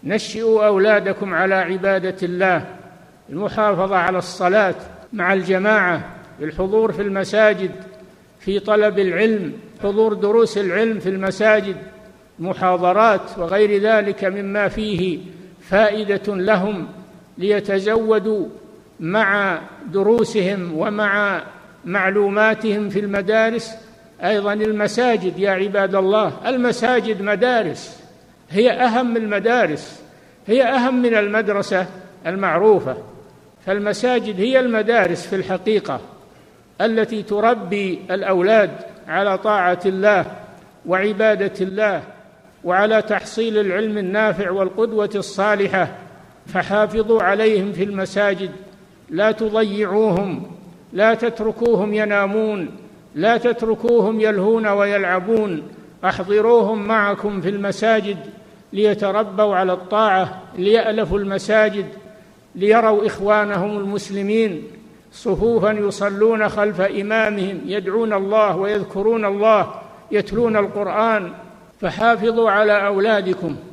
نشئوا أولادكم على عبادة الله، المحافظة على الصلاة مع الجماعة، الحضور في المساجد في طلب العلم، حضور دروس العلم في المساجد، محاضرات وغير ذلك مما فيه فائدة لهم ليتزودوا مع دروسهم ومع معلوماتهم في المدارس. أيضا المساجد يا عباد الله، المساجد مدارس، هي أهم المدارس، هي أهم من المدرسة المعروفة، فالمساجد هي المدارس في الحقيقة التي تربي الأولاد على طاعة الله وعبادة الله وعلى تحصيل العلم النافع والقدوة الصالحة. فحافظوا عليهم في المساجد، لا تضيعوهم، لا تتركوهم ينامون، لا تتركوهم يلهون ويلعبون، أحضروهم معكم في المساجد ليتربوا على الطاعة، ليألفوا المساجد، ليروا إخوانهم المسلمين صفوفا يصلون خلف إمامهم يدعون الله ويذكرون الله، يتلون القرآن. فحافظوا على أولادكم